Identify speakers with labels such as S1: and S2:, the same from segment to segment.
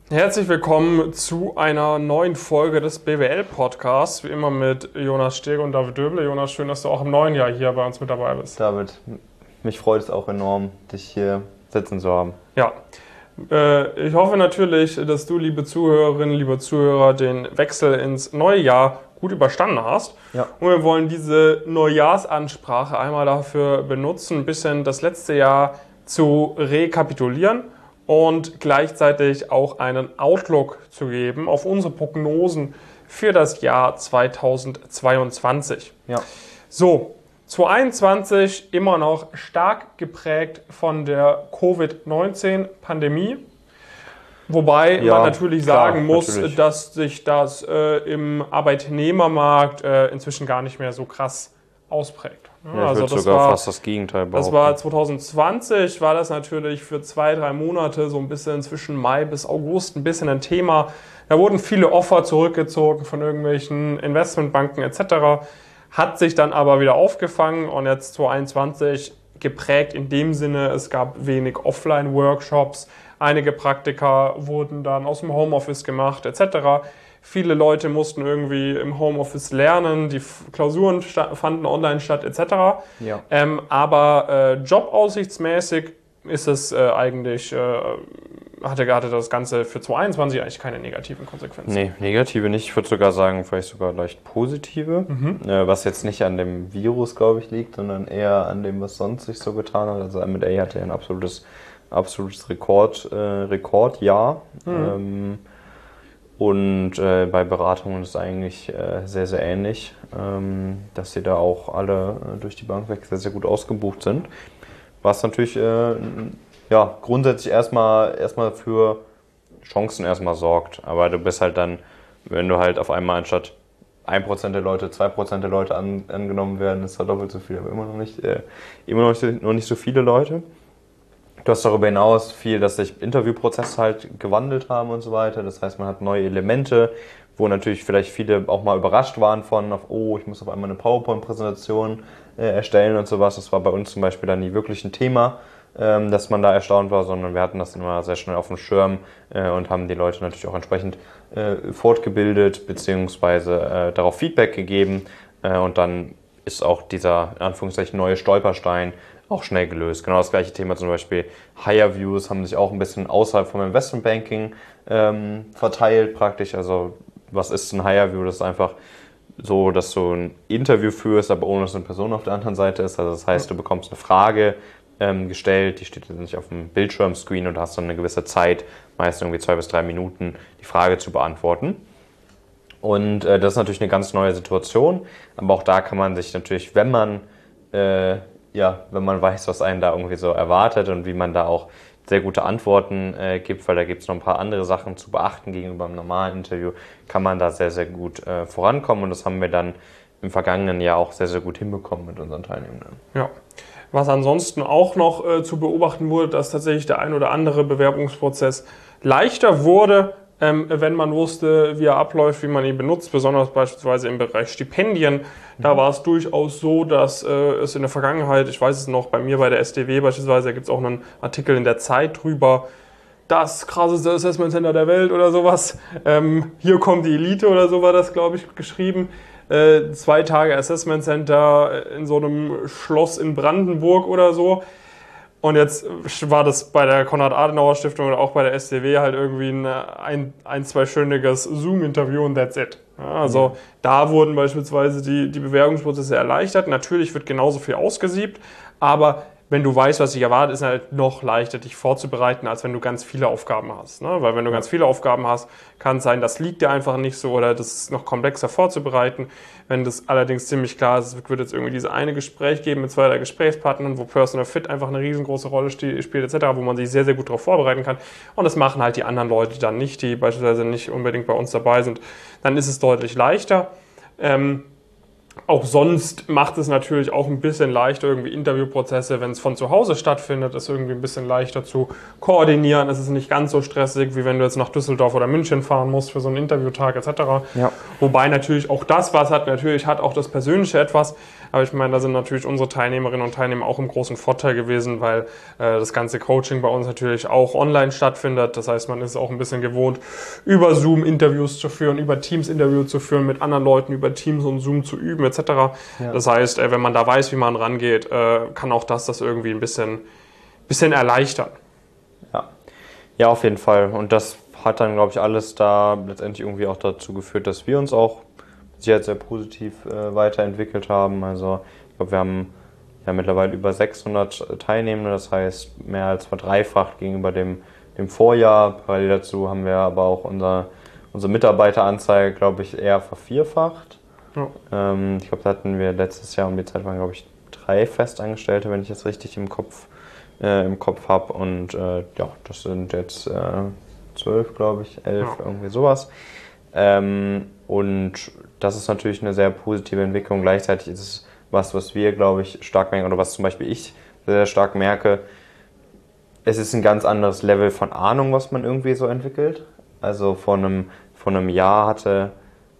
S1: Herzlich willkommen zu einer neuen Folge des BWL-Podcasts, wie immer mit Jonas Steger und David Döble. Jonas, schön, dass du auch im neuen Jahr hier bei uns mit dabei bist.
S2: David, mich freut es auch enorm, dich hier sitzen zu haben.
S1: Ja, ich hoffe natürlich, dass du, liebe Zuhörerinnen, liebe Zuhörer, den Wechsel ins neue Jahr gut überstanden hast.
S2: Ja.
S1: Und wir wollen diese Neujahrsansprache einmal dafür benutzen, ein bisschen das letzte Jahr zu rekapitulieren und gleichzeitig auch einen Outlook zu geben auf unsere Prognosen für das Jahr 2022.
S2: Ja.
S1: So, 2021 immer noch stark geprägt von der Covid-19-Pandemie. Wobei man natürlich sagen muss, dass sich das im Arbeitnehmermarkt inzwischen gar nicht mehr so krass ausprägt.
S2: Ja, also das sogar fast das Gegenteil behaupten.
S1: Das war 2020, war das natürlich für 2-3 Monate so ein bisschen zwischen Mai bis August ein bisschen ein Thema. Da wurden viele Offer zurückgezogen von irgendwelchen Investmentbanken etc., hat sich dann aber wieder aufgefangen und jetzt 2021 geprägt in dem Sinne, es gab wenig Offline-Workshops, einige Praktika wurden dann aus dem Homeoffice gemacht etc. Viele Leute mussten irgendwie im Homeoffice lernen, die Klausuren fanden online statt etc.
S2: Ja.
S1: Aber jobaussichtsmäßig ist es eigentlich, hatte das Ganze für 2021 eigentlich keine negativen Konsequenzen.
S2: Nee, negative nicht. Ich würde sogar sagen, vielleicht sogar leicht positive. Was jetzt nicht an dem Virus, glaube ich, liegt, sondern eher an dem, was sonst sich so getan hat. Also M&A hatte ja ein absolutes Rekordjahr. Und bei Beratungen ist es eigentlich sehr, sehr ähnlich, dass sie da auch alle durch die Bank weg sehr, sehr gut ausgebucht sind. Was natürlich grundsätzlich erstmal für Chancen sorgt. Aber du bist halt dann, wenn du halt auf einmal anstatt 1% der Leute, 2% der Leute angenommen werden, ist halt doppelt so viel, aber immer noch nicht so viele Leute. Du hast darüber hinaus viel, dass sich Interviewprozesse halt gewandelt haben und so weiter. Das heißt, man hat neue Elemente, wo natürlich vielleicht viele auch mal überrascht waren ich muss auf einmal eine PowerPoint-Präsentation erstellen und sowas. Das war bei uns zum Beispiel dann nie wirklich ein Thema, dass man da erstaunt war, sondern wir hatten das immer sehr schnell auf dem Schirm und haben die Leute natürlich auch entsprechend fortgebildet bzw. darauf Feedback gegeben. Und dann ist auch dieser, in Anführungszeichen, neue Stolperstein auch schnell gelöst. Genau das gleiche Thema zum Beispiel Higher Views haben sich auch ein bisschen außerhalb vom Investmentbanking verteilt praktisch. Also was ist ein Higher View? Das ist einfach so, dass du ein Interview führst, aber ohne dass eine Person auf der anderen Seite ist. Also das heißt, du bekommst eine Frage gestellt, die steht jetzt nicht auf dem Bildschirmscreen und hast dann eine gewisse Zeit, meist irgendwie 2 bis 3 Minuten, die Frage zu beantworten. Und das ist natürlich eine ganz neue Situation, aber auch da kann man sich natürlich, wenn man weiß, was einen da irgendwie so erwartet und wie man da auch sehr gute Antworten gibt, weil da gibt es noch ein paar andere Sachen zu beachten gegenüber einem normalen Interview, kann man da sehr, sehr gut vorankommen und das haben wir dann im vergangenen Jahr auch sehr, sehr gut hinbekommen mit unseren Teilnehmenden.
S1: Ja. Was ansonsten auch noch zu beobachten wurde, dass tatsächlich der ein oder andere Bewerbungsprozess leichter wurde, wenn man wusste, wie er abläuft, wie man ihn benutzt, besonders beispielsweise im Bereich Stipendien. Da war es durchaus so, dass es in der Vergangenheit, ich weiß es noch, bei mir bei der SDW beispielsweise, da gibt es auch einen Artikel in der Zeit drüber, das krasseste Assessment Center der Welt oder sowas. Hier kommt die Elite oder so war das, glaube ich, geschrieben. 2 Tage Assessment Center in so einem Schloss in Brandenburg oder so. Und jetzt war das bei der Konrad-Adenauer-Stiftung oder auch bei der SDW halt irgendwie ein 2-stündiges Zoom-Interview und that's it. Ja, also da wurden beispielsweise die Bewerbungsprozesse erleichtert. Natürlich wird genauso viel ausgesiebt, aber wenn du weißt, was dich erwartet, ist es halt noch leichter, dich vorzubereiten, als wenn du ganz viele Aufgaben hast. Ne? Weil wenn du ganz viele Aufgaben hast, kann es sein, das liegt dir einfach nicht so oder das ist noch komplexer vorzubereiten. Wenn das allerdings ziemlich klar ist, es wird jetzt irgendwie dieses eine Gespräch geben mit 2, 3 Gesprächspartnern, wo Personal Fit einfach eine riesengroße Rolle spielt etc., wo man sich sehr, sehr gut darauf vorbereiten kann. Und das machen halt die anderen Leute dann nicht, die beispielsweise nicht unbedingt bei uns dabei sind. Dann ist es deutlich leichter. Auch sonst macht es natürlich auch ein bisschen leichter, irgendwie Interviewprozesse, wenn es von zu Hause stattfindet, ist irgendwie ein bisschen leichter zu koordinieren. Es ist nicht ganz so stressig, wie wenn du jetzt nach Düsseldorf oder München fahren musst für so einen Interviewtag etc.
S2: Ja.
S1: Wobei natürlich auch das was hat, natürlich hat auch das Persönliche etwas. Aber ich meine, da sind natürlich unsere Teilnehmerinnen und Teilnehmer auch im großen Vorteil gewesen, weil das ganze Coaching bei uns natürlich auch online stattfindet. Das heißt, man ist auch ein bisschen gewohnt, über Zoom Interviews zu führen, über Teams Interviews zu führen, mit anderen Leuten über Teams und Zoom zu üben etc. Ja. Das heißt, wenn man da weiß, wie man rangeht, kann auch das irgendwie ein bisschen erleichtern.
S2: Ja, auf jeden Fall. Und das hat dann, glaube ich, alles da letztendlich irgendwie auch dazu geführt, dass wir uns auch sehr positiv weiterentwickelt haben. Also ich glaube, wir haben ja mittlerweile über 600 Teilnehmende, das heißt mehr als verdreifacht gegenüber dem Vorjahr. Parallel dazu haben wir aber auch unsere Mitarbeiteranzahl, glaube ich, eher vervierfacht. Ja. Ich glaube, da hatten wir letztes Jahr um die Zeit waren, glaube ich, 3 Festangestellte, wenn ich das richtig im Kopf habe. Und ja, das sind jetzt 12, glaube ich, 11, ja. Irgendwie sowas. Und das ist natürlich eine sehr positive Entwicklung. Gleichzeitig ist es was wir, glaube ich, stark merken, oder was zum Beispiel ich sehr stark merke, es ist ein ganz anderes Level von Ahnung, was man irgendwie so entwickelt. Also vor einem Jahr hatte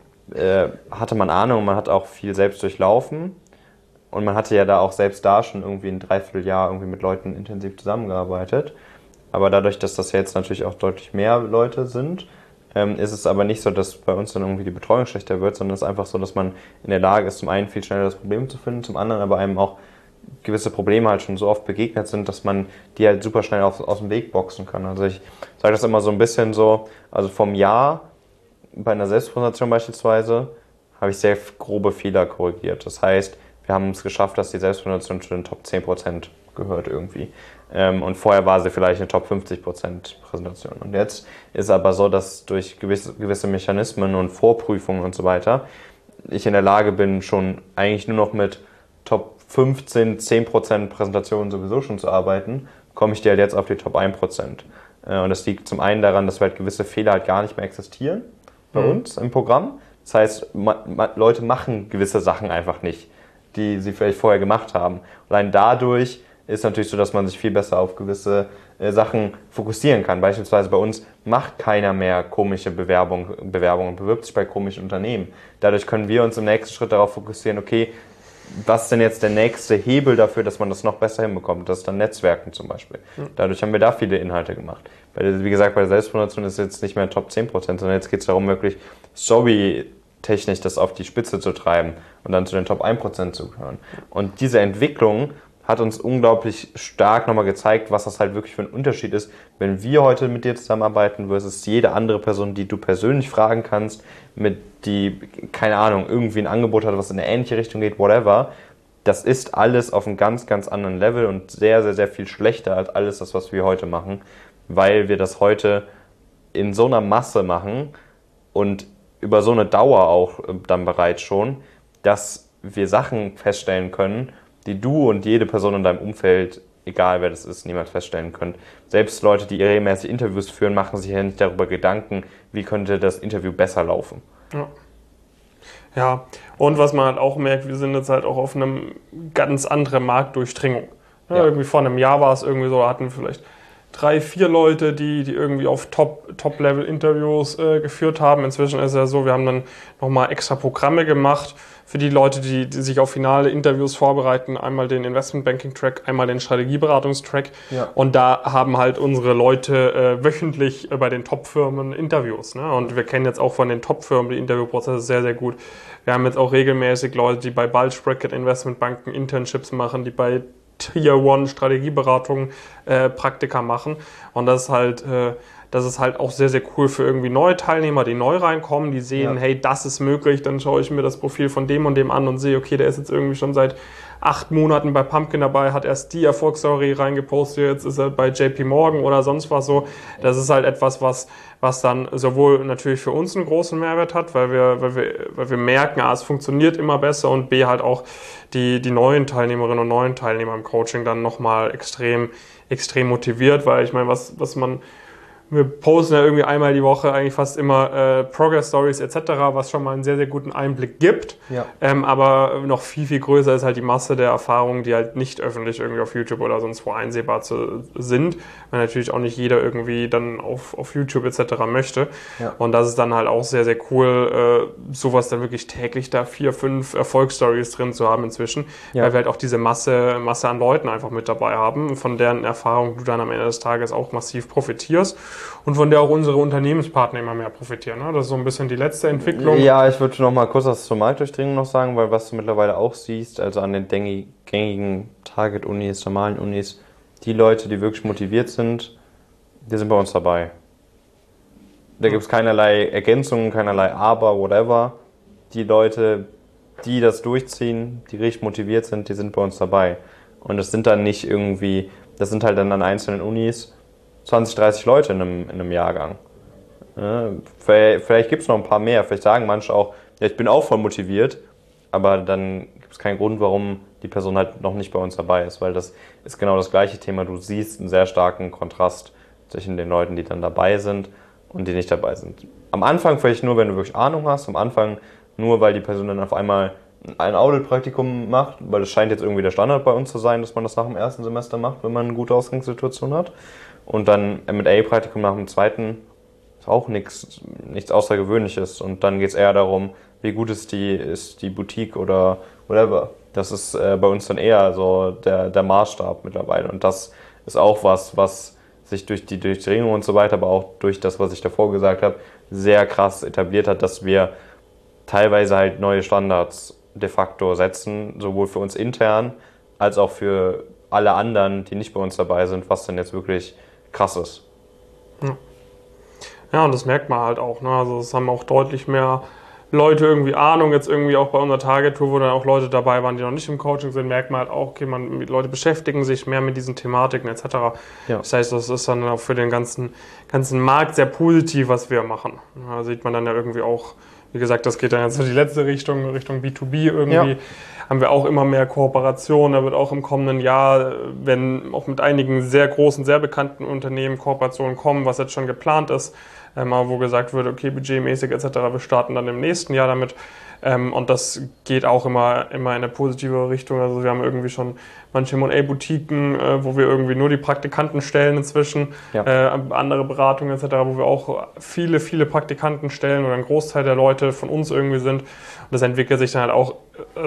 S2: man Ahnung, man hat auch viel selbst durchlaufen und man hatte ja da auch selbst da schon irgendwie ein Dreivierteljahr irgendwie mit Leuten intensiv zusammengearbeitet. Aber dadurch, dass das jetzt natürlich auch deutlich mehr Leute sind, ist es aber nicht so, dass bei uns dann irgendwie die Betreuung schlechter wird, sondern es ist einfach so, dass man in der Lage ist, zum einen viel schneller das Problem zu finden, zum anderen aber einem auch gewisse Probleme halt schon so oft begegnet sind, dass man die halt super schnell aus dem Weg boxen kann. Also ich sage das immer so ein bisschen so, also vom Jahr bei einer Selbstpräsentation beispielsweise habe ich sehr grobe Fehler korrigiert. Das heißt, wir haben es geschafft, dass die Selbstpräsentation zu den Top 10% gehört irgendwie. Und vorher war sie vielleicht eine Top 50% Präsentation. Und jetzt ist es aber so, dass durch gewisse Mechanismen und Vorprüfungen und so weiter ich in der Lage bin, schon eigentlich nur noch mit Top 15, 10% Präsentationen sowieso schon zu arbeiten, komme ich dir halt jetzt auf die Top 1%. Und das liegt zum einen daran, dass halt gewisse Fehler halt gar nicht mehr existieren bei uns im Programm. Das heißt, Leute machen gewisse Sachen einfach nicht, die sie vielleicht vorher gemacht haben. Allein dadurch ist natürlich so, dass man sich viel besser auf gewisse Sachen fokussieren kann. Beispielsweise bei uns macht keiner mehr komische Bewerbungen und bewirbt sich bei komischen Unternehmen. Dadurch können wir uns im nächsten Schritt darauf fokussieren, okay, was ist denn jetzt der nächste Hebel dafür, dass man das noch besser hinbekommt? Das ist dann Netzwerken zum Beispiel. Dadurch haben wir da viele Inhalte gemacht. Wie gesagt, bei der Selbstpräsentation ist es jetzt nicht mehr Top 10%, sondern jetzt geht es darum, wirklich storytechnisch das auf die Spitze zu treiben und dann zu den Top 1% zu gehören. Und diese Entwicklung hat uns unglaublich stark nochmal gezeigt, was das halt wirklich für ein Unterschied ist, wenn wir heute mit dir zusammenarbeiten versus jede andere Person, die du persönlich fragen kannst, die, keine Ahnung, irgendwie ein Angebot hat, was in eine ähnliche Richtung geht, whatever. Das ist alles auf einem ganz, ganz anderen Level und sehr, sehr, sehr viel schlechter als alles das, was wir heute machen, weil wir das heute in so einer Masse machen und über so eine Dauer auch dann bereits schon, dass wir Sachen feststellen können, die du und jede Person in deinem Umfeld, egal wer das ist, niemals feststellen können. Selbst Leute, die regelmäßig Interviews führen, machen sich ja nicht darüber Gedanken, wie könnte das Interview besser laufen.
S1: Ja, und was man halt auch merkt, wir sind jetzt halt auch auf einem ganz anderen Marktdurchdringung. Ja. Irgendwie vor einem Jahr war es irgendwie so, da hatten wir vielleicht 3, 4 Leute, die irgendwie auf Top-Level-Interviews geführt haben. Inzwischen ist es ja so, wir haben dann nochmal extra Programme gemacht für die Leute, die sich auf finale Interviews vorbereiten. Einmal den Investment-Banking-Track, einmal den Strategieberatungs-Track. Ja. Und da haben halt unsere Leute wöchentlich bei den Top-Firmen Interviews. Ne? Und wir kennen jetzt auch von den Top-Firmen die Interviewprozesse sehr, sehr gut. Wir haben jetzt auch regelmäßig Leute, die bei Bulge Bracket Investmentbanken Internships machen, die bei Tier 1 Strategieberatungen Praktika machen. Und das ist halt auch sehr, sehr cool für irgendwie neue Teilnehmer, die neu reinkommen, die sehen, hey, das ist möglich, dann schaue ich mir das Profil von dem und dem an und sehe, okay, der ist jetzt irgendwie schon seit 8 Monaten bei Pumpkin dabei, hat erst die Erfolgsstory reingepostet, jetzt ist er bei JP Morgan oder sonst was so. Das ist halt etwas, was dann sowohl natürlich für uns einen großen Mehrwert hat, weil wir merken, A, es funktioniert immer besser und B, halt auch die neuen Teilnehmerinnen und neuen Teilnehmer im Coaching dann nochmal extrem motiviert, weil ich meine, was man Wir posten ja irgendwie einmal die Woche eigentlich fast immer Progress Stories etc., was schon mal einen sehr, sehr guten Einblick gibt.
S2: Ja.
S1: Aber noch viel, viel größer ist halt die Masse der Erfahrungen, die halt nicht öffentlich irgendwie auf YouTube oder sonst wo einsehbar sind, weil natürlich auch nicht jeder irgendwie dann auf YouTube etc. möchte.
S2: Ja.
S1: Und das ist dann halt auch sehr, sehr cool, sowas dann wirklich täglich da 4, 5 Erfolgsstories drin zu haben inzwischen, weil wir halt auch diese Masse an Leuten einfach mit dabei haben, von deren Erfahrung du dann am Ende des Tages auch massiv profitierst. Und von der auch unsere Unternehmenspartner immer mehr profitieren. Ne? Das ist so ein bisschen die letzte Entwicklung.
S2: Ja, ich würde noch mal kurz was zur Marktdurchdringung noch sagen, weil was du mittlerweile auch siehst, also an den gängigen Target-Unis, normalen Unis, die Leute, die wirklich motiviert sind, die sind bei uns dabei. Da gibt es keinerlei Ergänzungen, keinerlei Aber, whatever. Die Leute, die das durchziehen, die richtig motiviert sind, die sind bei uns dabei. Und das sind dann nicht irgendwie, das sind halt dann an einzelnen Unis 20, 30 Leute in einem Jahrgang. Ja, vielleicht gibt es noch ein paar mehr. Vielleicht sagen manche auch, ja, ich bin auch voll motiviert, aber dann gibt es keinen Grund, warum die Person halt noch nicht bei uns dabei ist, weil das ist genau das gleiche Thema. Du siehst einen sehr starken Kontrast zwischen den Leuten, die dann dabei sind und die nicht dabei sind. Am Anfang vielleicht nur, wenn du wirklich Ahnung hast, am Anfang nur, weil die Person dann auf einmal ein Audit-Praktikum macht, weil das scheint jetzt irgendwie der Standard bei uns zu sein, dass man das nach dem ersten Semester macht, wenn man eine gute Ausgangssituation hat. Und dann M&A-Praktikum nach dem zweiten ist auch nichts Außergewöhnliches. Und dann geht es eher darum, wie gut ist die Boutique oder whatever. Das ist bei uns dann eher so der Maßstab mittlerweile. Und das ist auch was sich durch die Durchdringung und so weiter, aber auch durch das, was ich davor gesagt habe, sehr krass etabliert hat, dass wir teilweise halt neue Standards de facto setzen, sowohl für uns intern als auch für alle anderen, die nicht bei uns dabei sind, was dann jetzt wirklich krass ist.
S1: Ja, und das merkt man halt auch. Ne? Also es haben auch deutlich mehr Leute irgendwie Ahnung, jetzt irgendwie auch bei unserer Target-Tour, wo dann auch Leute dabei waren, die noch nicht im Coaching sind, merkt man halt auch, okay, Leute beschäftigen sich mehr mit diesen Thematiken etc. Ja. Das heißt, das ist dann auch für den ganzen Markt sehr positiv, was wir machen. Da sieht man dann ja irgendwie auch, wie gesagt, das geht dann jetzt in die letzte Richtung B2B irgendwie. Ja. Haben wir auch immer mehr Kooperationen. Da wird auch im kommenden Jahr, wenn auch mit einigen sehr großen, sehr bekannten Unternehmen Kooperationen kommen, was jetzt schon geplant ist, wo gesagt wird, okay, budgetmäßig etc., wir starten dann im nächsten Jahr damit. Und das geht auch immer in eine positive Richtung. Also wir haben irgendwie schon manche M&A-Boutiquen, wo wir irgendwie nur die Praktikanten stellen inzwischen, andere Beratungen etc., wo wir auch viele, viele Praktikanten stellen oder ein Großteil der Leute von uns irgendwie sind. Und das entwickelt sich dann halt auch,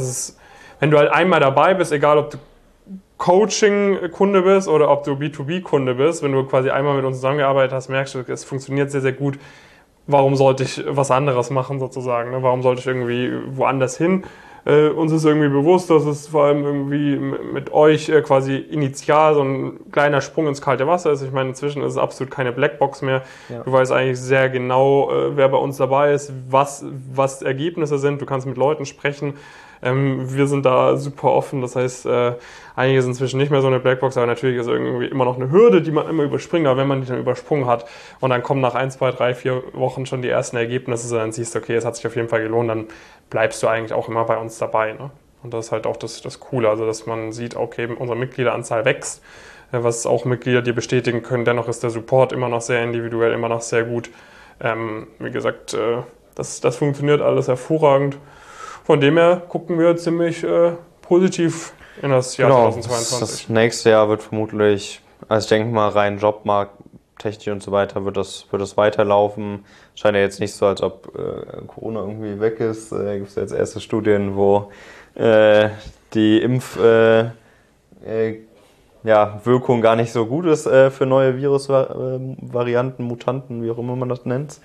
S1: wenn du halt einmal dabei bist, egal ob du Coaching-Kunde bist oder ob du B2B-Kunde bist, wenn du quasi einmal mit uns zusammengearbeitet hast, merkst du, es funktioniert sehr, sehr gut. Warum sollte ich was anderes machen sozusagen? Ne? Warum sollte ich irgendwie woanders hin? Uns ist irgendwie bewusst, dass es vor allem irgendwie mit euch quasi initial so ein kleiner Sprung ins kalte Wasser ist. Ich meine, inzwischen ist es absolut keine Blackbox mehr. Ja. Du weißt eigentlich sehr genau, wer bei uns dabei ist, was Ergebnisse sind. Du kannst mit Leuten sprechen. Wir sind da super offen, das heißt, einiges ist inzwischen nicht mehr so eine Blackbox, aber natürlich ist irgendwie immer noch eine Hürde, die man immer überspringt, aber wenn man die dann übersprungen hat und dann kommen nach 1, 2, 3, 4 Wochen schon die ersten Ergebnisse, dann siehst du, okay, es hat sich auf jeden Fall gelohnt, dann bleibst du eigentlich auch immer bei uns dabei. Ne? Und das ist halt auch das Coole, also dass man sieht, okay, unsere Mitgliederanzahl wächst, was auch Mitglieder dir bestätigen können, dennoch ist der Support immer noch sehr individuell, immer noch sehr gut. Wie gesagt, das funktioniert alles hervorragend. Von dem her gucken wir ziemlich positiv in das Jahr 2022.
S2: Das nächste Jahr wird vermutlich, also ich denke mal rein Jobmarkt, Technik und so weiter, wird das weiterlaufen. Scheint ja jetzt nicht so, als ob Corona irgendwie weg ist. Gibt es jetzt erste Studien, wo die Wirkung gar nicht so gut ist für neue Virusvarianten, Mutanten, wie auch immer man das nennt.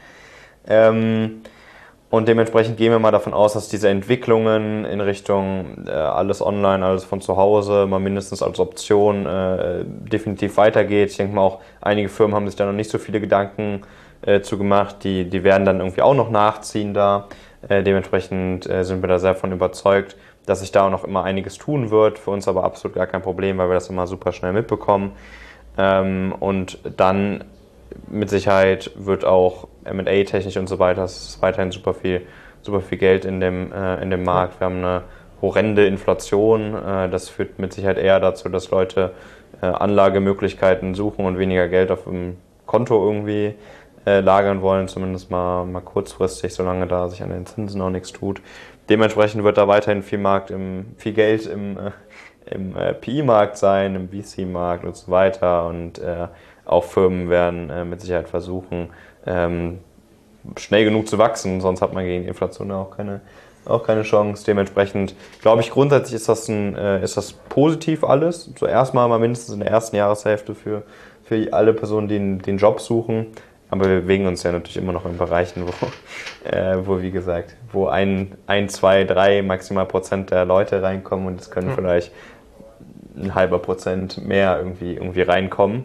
S2: Und dementsprechend gehen wir mal davon aus, dass diese Entwicklungen in Richtung alles online, alles von zu Hause, mal mindestens als Option definitiv weitergeht. Ich denke mal auch, einige Firmen haben sich da noch nicht so viele Gedanken zu gemacht. Die werden dann irgendwie auch noch nachziehen da. Dementsprechend sind wir da sehr von überzeugt, dass sich da auch noch immer einiges tun wird. Für uns aber absolut gar kein Problem, weil wir das immer super schnell mitbekommen. Und dann mit Sicherheit wird auch M&A-technisch und so weiter, es ist weiterhin super viel Geld in dem Markt. Wir haben eine horrende Inflation. Das führt mit Sicherheit eher dazu, dass Leute Anlagemöglichkeiten suchen und weniger Geld auf dem Konto irgendwie lagern wollen, zumindest mal kurzfristig, solange da sich an den Zinsen noch nichts tut. Dementsprechend wird da weiterhin viel Geld im PI-Markt sein, im VC-Markt und so weiter. Und auch Firmen werden mit Sicherheit versuchen, schnell genug zu wachsen, sonst hat man gegen die Inflation auch keine Chance. Dementsprechend glaube ich, grundsätzlich ist das positiv alles. Zuerst mal mindestens in der ersten Jahreshälfte für alle Personen, die den Job suchen. Aber wir bewegen uns ja natürlich immer noch in Bereichen, wo wie gesagt, wo 1, 2, 3 maximal Prozent der Leute reinkommen und es können vielleicht 0,5% mehr irgendwie reinkommen.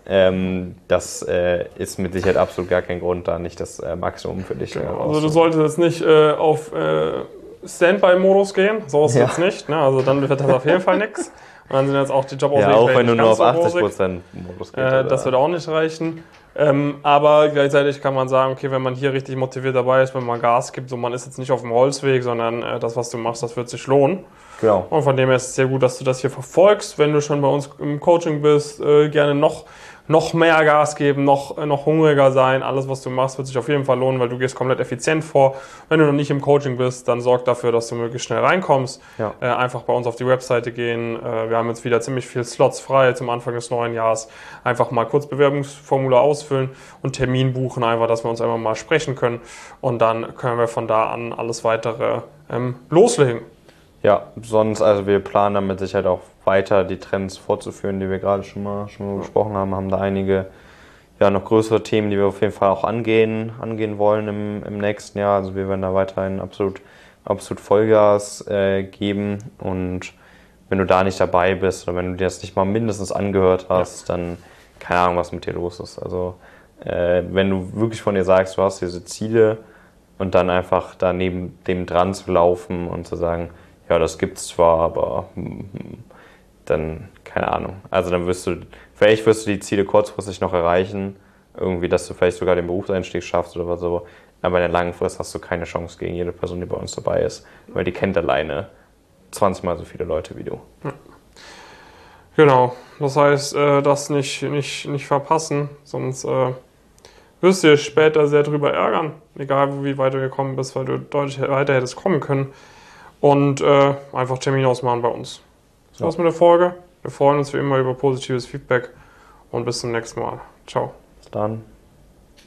S2: Das ist mit Sicherheit absolut gar kein Grund, da nicht das Maximum für dich
S1: rauszuholen. Also du solltest jetzt nicht auf Standby-Modus gehen, so ist es jetzt nicht. Ne? Also dann wird das auf jeden Fall nichts. Und dann sind jetzt auch die Jobauswege
S2: auch wenn du nur auf 80% Modus gehst.
S1: Das wird auch nicht reichen. Aber gleichzeitig kann man sagen, okay, wenn man hier richtig motiviert dabei ist, wenn man Gas gibt, so man ist jetzt nicht auf dem Holzweg, sondern das, was du machst, das wird sich lohnen.
S2: Genau.
S1: Und von dem her ist es sehr gut, dass du das hier verfolgst. Wenn du schon bei uns im Coaching bist, gerne noch mehr Gas geben, noch hungriger sein. Alles, was du machst, wird sich auf jeden Fall lohnen, weil du gehst komplett effizient vor. Wenn du noch nicht im Coaching bist, dann sorg dafür, dass du möglichst schnell reinkommst. Ja. Einfach bei uns auf die Webseite gehen. Wir haben jetzt wieder ziemlich viele Slots frei zum Anfang des neuen Jahres. Einfach mal kurz Bewerbungsformular ausfüllen und Termin buchen, einfach, dass wir uns einfach mal sprechen können. Und dann können wir von da an alles Weitere loslegen.
S2: Ja, also wir planen damit sicher auch weiter die Trends fortzuführen, die wir gerade schon mal besprochen haben da einige noch größere Themen, die wir auf jeden Fall auch angehen wollen im nächsten Jahr. Also wir werden da weiterhin absolut Vollgas geben und wenn du da nicht dabei bist oder wenn du dir das nicht mal mindestens angehört hast, dann keine Ahnung, was mit dir los ist. Also wenn du wirklich von dir sagst, du hast diese Ziele und dann einfach da neben dem dran zu laufen und zu sagen, ja, das gibt's zwar, aber dann, keine Ahnung. Also dann vielleicht wirst du die Ziele kurzfristig noch erreichen, irgendwie, dass du vielleicht sogar den Berufseinstieg schaffst oder so, aber in der langen Frist hast du keine Chance gegen jede Person, die bei uns dabei ist, weil die kennt alleine 20 Mal so viele Leute wie du.
S1: Ja. Genau, das heißt, das nicht verpassen, sonst wirst du dir später sehr drüber ärgern, egal wie weit du gekommen bist, weil du deutlich weiter hättest kommen können. Und einfach Termin ausmachen bei uns. Das war's mit der Folge. Wir freuen uns wie immer über positives Feedback und bis zum nächsten Mal. Ciao.
S2: Bis dann.